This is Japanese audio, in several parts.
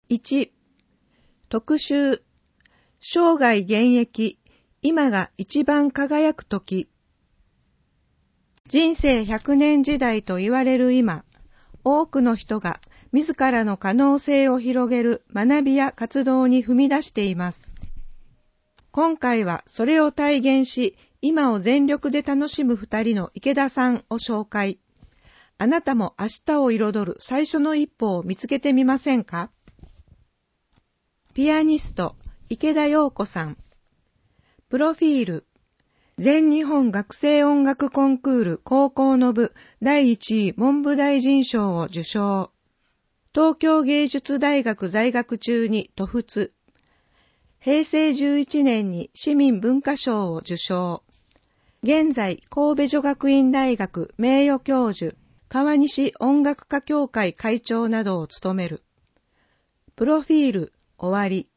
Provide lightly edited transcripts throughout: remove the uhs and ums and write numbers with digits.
1、特集、生涯現役、今が一番輝く時。人生100年時代と言われる今、多くの人が自らの可能性を広げる学びや活動に踏み出しています。今回はそれを体現し、今を全力で楽しむ2人の池田さんを紹介。あなたも明日を彩る最初の一歩を見つけてみませんか？ピアニスト、池田陽子さん。プロフィール。全日本学生音楽コンクール高校の部第1位文部大臣賞を受賞。東京芸術大学在学中に徒仏。平成11年に市民文化賞を受賞。現在、神戸女学院大学名誉教授、川西音楽家協会会長などを務める。プロフィール、終わり。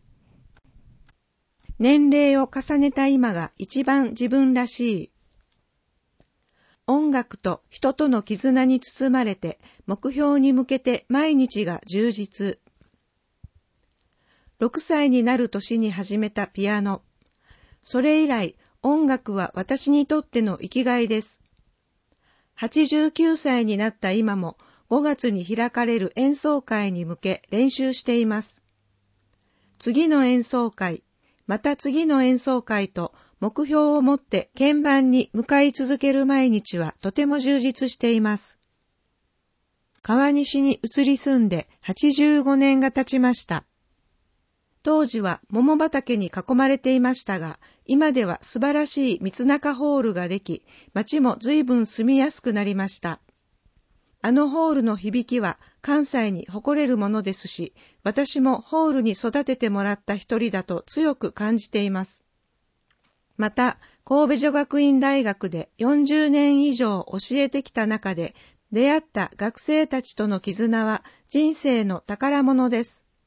年齢を重ねた今が一番自分らしい。音楽と人との絆に包まれて、目標に向けて毎日が充実。6歳になる年に始めたピアノ。それ以来、音楽は私にとっての生きがいです。89歳になった今も5月に開かれる演奏会に向け練習しています。次の演奏会、また次の演奏会と目標を持って鍵盤に向かい続ける毎日はとても充実しています。川西に移り住んで85年が経ちました。当時は桃畑に囲まれていましたが、今では素晴らしい三中ホールができ、街も随分住みやすくなりました。あのホールの響きは関西に誇れるものですし、私もホールに育ててもらった一人だと強く感じています。また、神戸女学院大学で40年以上教えてきた中で、出会った学生たちとの絆は人生の宝物です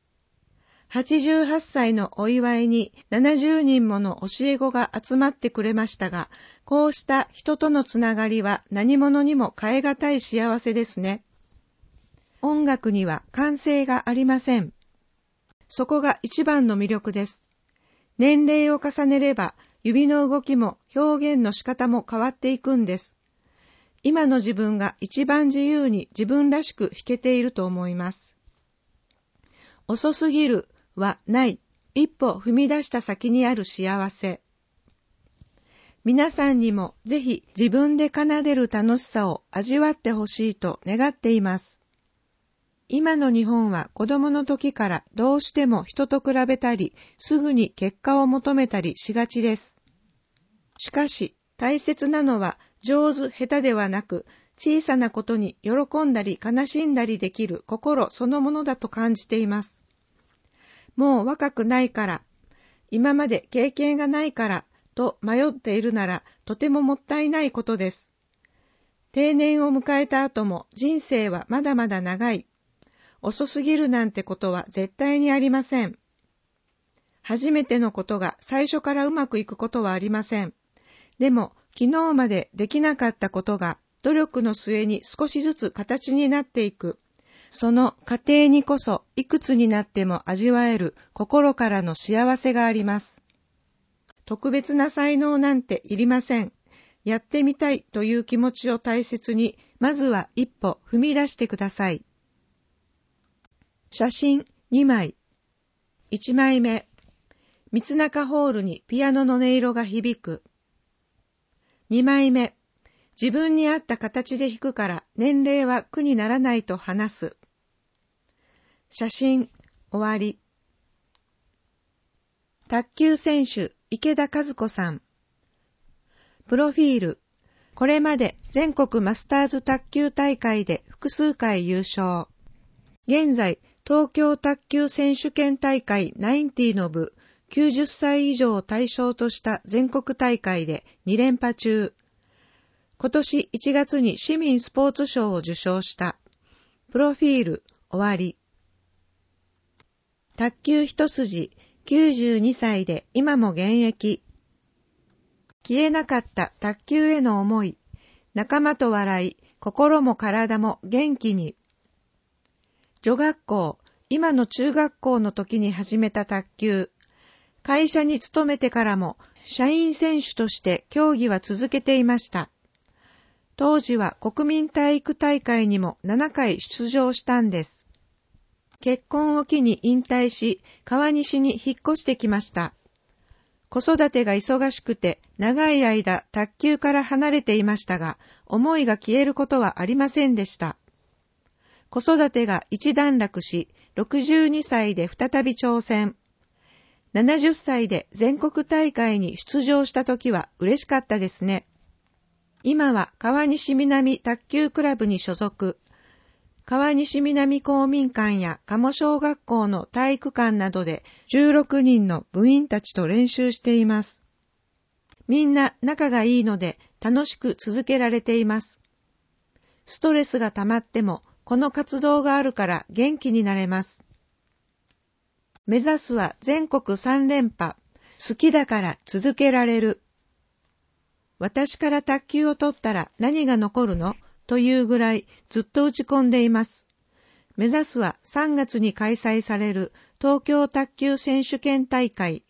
。88歳のお祝いに70人もの教え子が集まってくれましたが、こうした人とのつながりは何者にも代え難い幸せですね。音楽には完成がありません。そこが一番の魅力です。年齢を重ねれば指の動きも表現の仕方も変わっていくんです。今の自分が一番自由に自分らしく弾けていると思います。遅すぎるはない。一歩踏み出した先にある幸せ。皆さんにもぜひ自分で奏でる楽しさを味わってほしいと願っています。今の日本は子供の時からどうしても人と比べたり、すぐに結果を求めたりしがちです。しかし大切なのは上手下手ではなく、小さなことに喜んだり悲しんだりできる心そのものだと感じています。もう若くないから、今まで経験がないからと迷っているならとてももったいないことです。定年を迎えた後も人生はまだまだ長い。遅すぎるなんてことは絶対にありません。初めてのことが最初からうまくいくことはありません。でも昨日までできなかったことが努力の末に少しずつ形になっていく。その過程にこそいくつになっても味わえる心からの幸せがあります。特別な才能なんていりません。やってみたいという気持ちを大切に、まずは一歩踏み出してください。写真2枚。1枚目。三中ホールにピアノの音色が響く。2枚目。自分に合った形で弾くから年齢は苦にならないと話す。写真、終わり。卓球選手、池田和子さん。プロフィール。これまで全国マスターズ卓球大会で複数回優勝。現在、東京卓球選手権大会90の部、90歳以上を対象とした全国大会で2連覇中。今年1月に市民スポーツ賞を受賞した。プロフィール、終わり。卓球一筋、92歳で今も現役。消えなかった卓球への思い、仲間と笑い、心も体も元気に。女学校、 今の中学校の時に始めた卓球。会社に勤めてからも社員選手として競技は続けていました。当時は国民体育大会にも7回出場したんです。結婚を機に引退し、川西に引っ越してきました。子育てが忙しくて長い間卓球から離れていましたが、思いが消えることはありませんでした。子育てが一段落し、62歳で再び挑戦。70歳で全国大会に出場した時は嬉しかったですね。今は川西南卓球クラブに所属。川西南公民館や鴨小学校の体育館などで16人の部員たちと練習しています。みんな仲がいいので楽しく続けられています。ストレスが溜まってもこの活動があるから元気になれます。目指すは全国3連覇。好きだから続けられる。私から卓球を取ったら何が残るの？というぐらいずっと打ち込んでいます。目指すは3月に開催される東京卓球選手権大会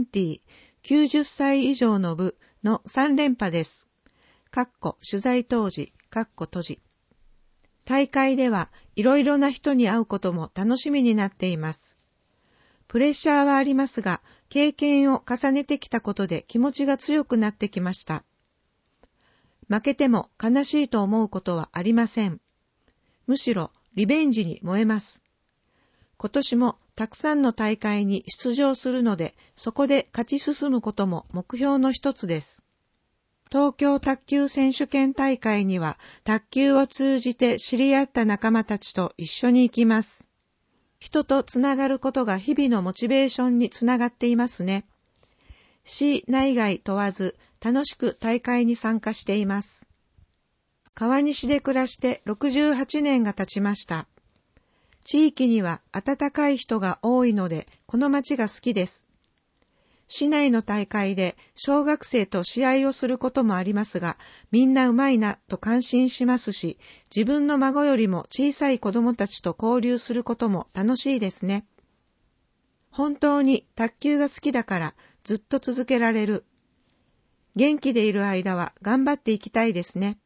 90、90歳以上の部の3連覇です。取材当時、閉じ。大会ではいろいろな人に会うことも楽しみになっています。プレッシャーはありますが、経験を重ねてきたことで気持ちが強くなってきました。負けても悲しいと思うことはありません。むしろリベンジに燃えます。今年もたくさんの大会に出場するので、そこで勝ち進むことも目標の一つです。東京卓球選手権大会には卓球を通じて知り合った仲間たちと一緒に行きます。人とつながることが日々のモチベーションにつながっていますね。市内外問わず楽しく大会に参加しています。川西で暮らして68年が経ちました。地域には温かい人が多いので、この町が好きです。市内の大会で小学生と試合をすることもありますが、みんなうまいなと感心しますし、自分の孫よりも小さい子供たちと交流することも楽しいですね。本当に卓球が好きだからずっと続けられる。元気でいる間は頑張っていきたいですね。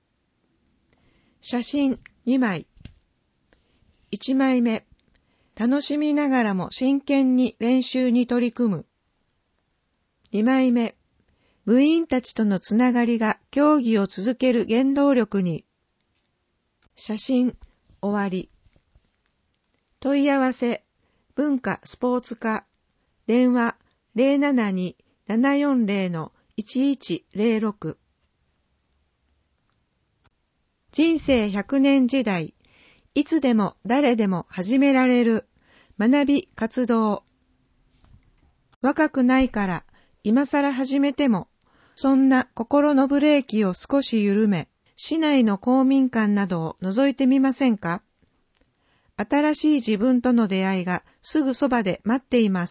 写真2枚。1枚目。楽しみながらも真剣に練習に取り組む。2枚目。部員たちとのつながりが競技を続ける原動力に。写真終わり。問い合わせ文化スポーツ課電話 072-740-1106 人生100年時代、いつでも誰でも始められる学び活動。若くないから今更始めても、そんな心のブレーキを少し緩め、市内の公民館などを覗いてみませんか？新しい自分との出会いがすぐそばで待っています。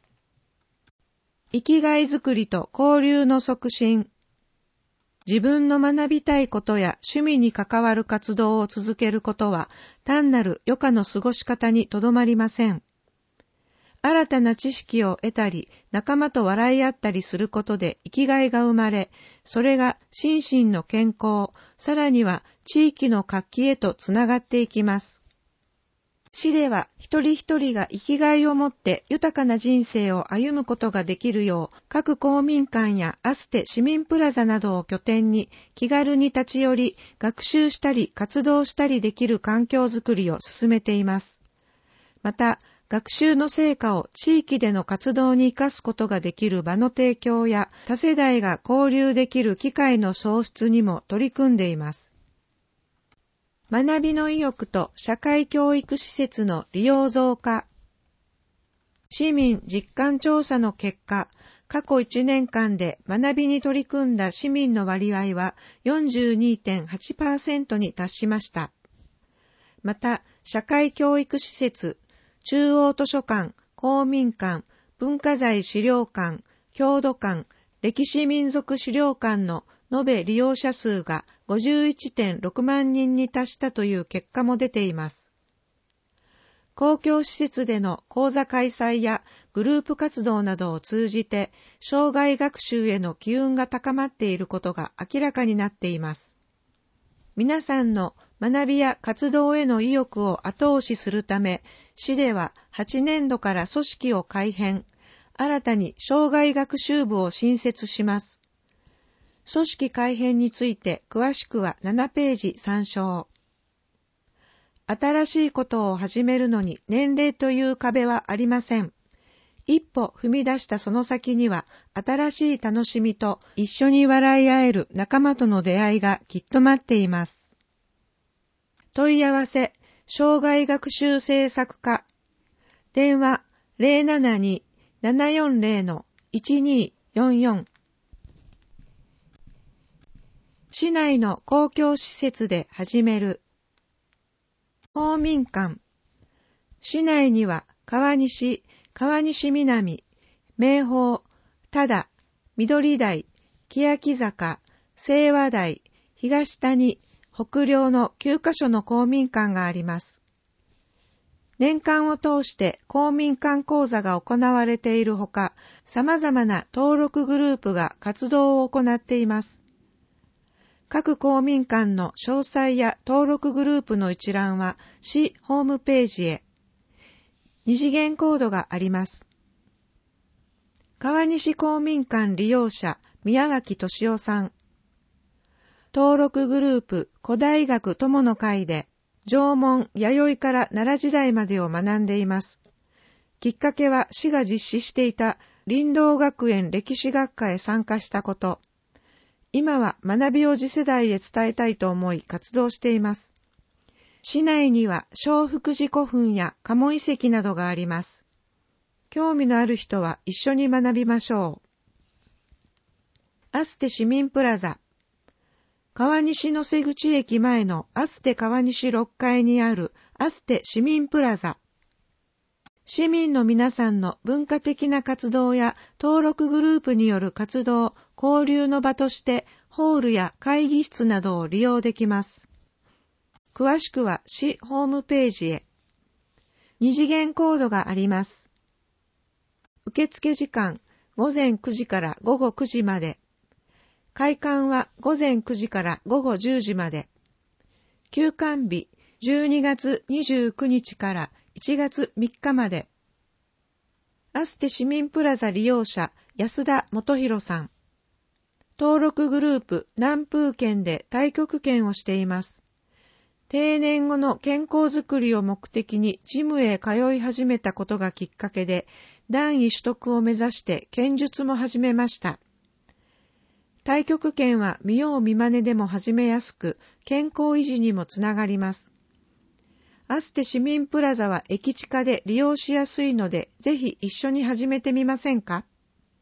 生きがいづくりと交流の促進。自分の学びたいことや趣味に関わる活動を続けることは単なる余暇の過ごし方にとどまりません。新たな知識を得たり、仲間と笑い合ったりすることで生きがいが生まれ、それが心身の健康、さらには地域の活気へとつながっていきます。市では一人一人が生きがいを持って豊かな人生を歩むことができるよう、各公民館やアステ市民プラザなどを拠点に気軽に立ち寄り、学習したり活動したりできる環境づくりを進めています。また、学習の成果を地域での活動に生かすことができる場の提供や、多世代が交流できる機会の創出にも取り組んでいます。学びの意欲と社会教育施設の利用増加。市民実感調査の結果、過去1年間で学びに取り組んだ市民の割合は 42.8% に達しました。また、社会教育施設、中央図書館、公民館、文化財資料館、郷土館、歴史民族資料館の延べ利用者数が 51.6 万人に達したという結果も出ています。 公共施設での講座開催やグループ活動などを通じて、生涯学習への機運が高まっていることが明らかになっています。皆さんの学びや活動への意欲を後押しするため、市では8年度から組織を改編、新たに生涯学習部を新設します。組織改編について詳しくは7ページ参照。新しいことを始めるのに年齢という壁はありません。一歩踏み出したその先には新しい楽しみと一緒に笑い合える仲間との出会いがきっと待っています。問い合わせ、生涯学習制作課。電話 072-740-1244。市内の公共施設で始める。公民館。市内には川西南、明豊、多田、緑台、欅坂、清和台、東谷、北陵の9カ所の公民館があります。年間を通して公民館講座が行われているほか、様々な登録グループが活動を行っています。各公民館の詳細や登録グループの一覧は市ホームページへ。二次元コードがあります。川西公民館利用者宮脇俊夫さん。登録グループ古代学友の会で縄文、弥生から奈良時代までを学んでいます。きっかけは市が実施していた林道学園歴史学科へ参加したこと。今は学びを次世代へ伝えたいと思い活動しています。市内には小福寺古墳や鴨遺跡などがあります。興味のある人は一緒に学びましょう。アステ市民プラザ。川西野瀬口駅前のアステ川西6階にあるアステ市民プラザ。市民の皆さんの文化的な活動や登録グループによる活動、交流の場としてホールや会議室などを利用できます。詳しくは市ホームページへ。二次元コードがあります。受付時間午前9時から午後9時まで。開館は午前9時から午後10時まで。休館日12月29日から1月3日まで。アステ市民プラザ利用者安田元弘さん。登録グループ南風圏で太極拳をしています。定年後の健康づくりを目的にジムへ通い始めたことがきっかけで、段位取得を目指して拳術も始めました。太極拳は見よう見まねでも始めやすく、健康維持にもつながります。アステ市民プラザは駅近で利用しやすいので、ぜひ一緒に始めてみませんか？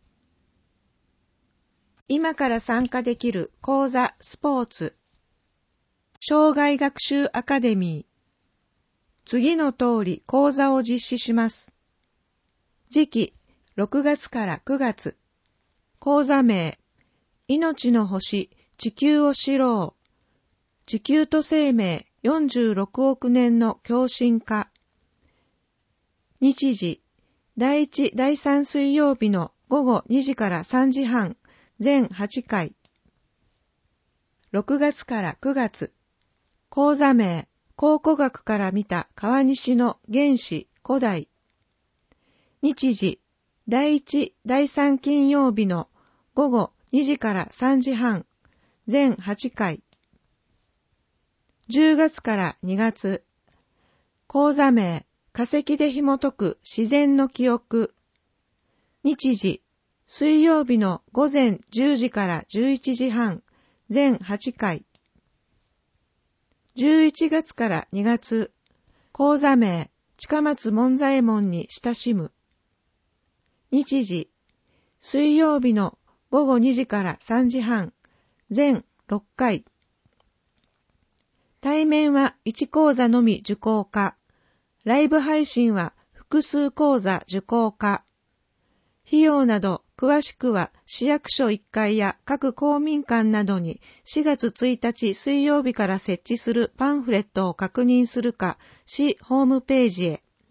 今から参加できる講座、スポーツ。生涯学習アカデミー。次の通り講座を実施します。時期、6月から9月。講座名、命の星、地球を知ろう。地球と生命46億年の共振化。日時、第1、第3水曜日の午後2時から3時半、全8回。6月から9月。講座名、考古学から見た川西の原始古代。日時、第1、第3金曜日の午後2時から3時半、全8回。10月から2月。講座名、化石で紐解く自然の記憶。日時、水曜日の午前10時から11時半、全8回。11月から2月。講座名、近松門左衛門に親しむ。日時、水曜日の午後2時から3時半、全6回。対面は1講座のみ受講可。ライブ配信は複数講座受講可。費用など詳しくは市役所1階や各公民館などに4月1日水曜日から設置するパンフレットを確認するか、市ホームページへ。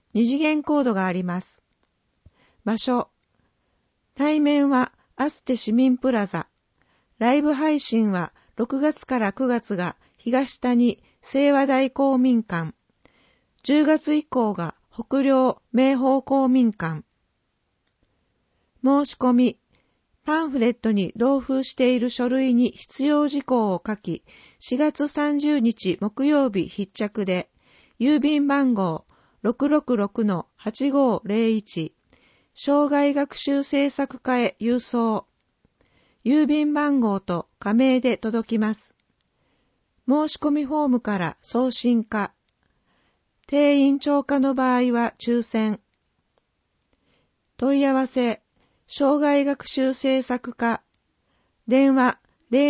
二次元コードがあります。場所。対面はアステ市民プラザ。ライブ配信は6月から9月が東谷清和台公民館。10月以降が北陵明宝公民館。申し込み。パンフレットに同封している書類に必要事項を書き、4月30日木曜日必着で、郵便番号 666-8501、生涯学習制作課へ郵送。郵便番号と課名で届きます。申し込みフォームから送信か。定員超過の場合は抽選。問い合わせ。生涯学習制作課。電話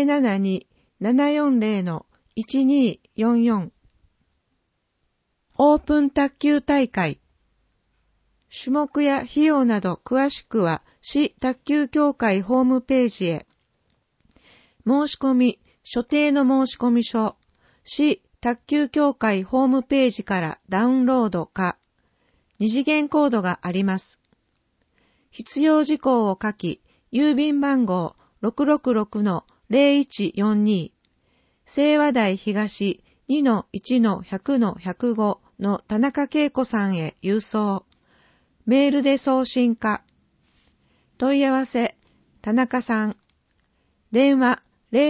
072-740-1244。オープン卓球大会。種目や費用など詳しくは市卓球協会ホームページへ。申し込み、所定の申し込み書。市卓球協会ホームページからダウンロードか。二次元コードがあります。必要事項を書き、郵便番号 666-0142、清和台東 2-1-100-105 の田中恵子さんへ郵送。メールで送信か。問い合わせ、田中さん。電話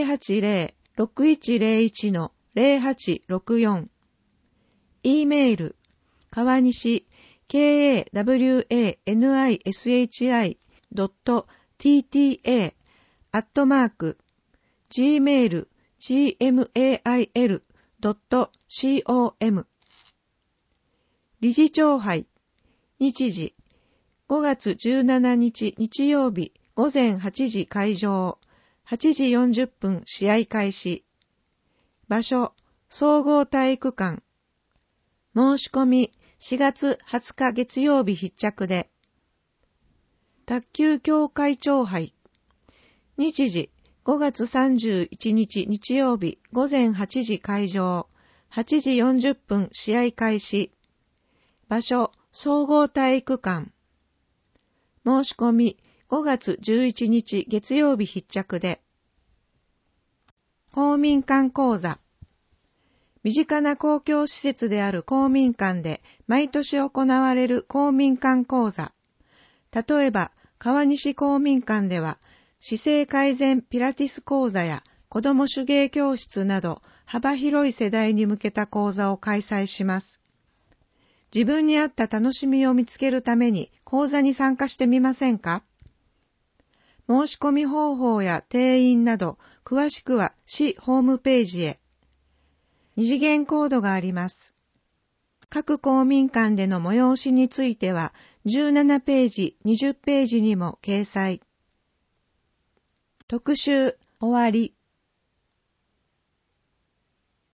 080-6101-0864。E メール、川西kawanishi@gmail.com。 理事長杯。日時。5月17日日曜日午前8時会場。8時40分試合開始。場所。総合体育館。申し込み。4月20日月曜日必着で。卓球協会長杯。日時5月31日日曜日午前8時会場。8時40分試合開始。場所総合体育館。申し込み5月11日月曜日必着で。公民館講座。身近な公共施設である公民館で毎年行われる公民館講座。例えば、川西公民館では、姿勢改善ピラティス講座や子ども手芸教室など幅広い世代に向けた講座を開催します。自分に合った楽しみを見つけるために講座に参加してみませんか？申し込み方法や定員など詳しくは市ホームページへ。二次元コードがあります。各公民館での催しについては17ページ、20ページにも掲載。特集終わり。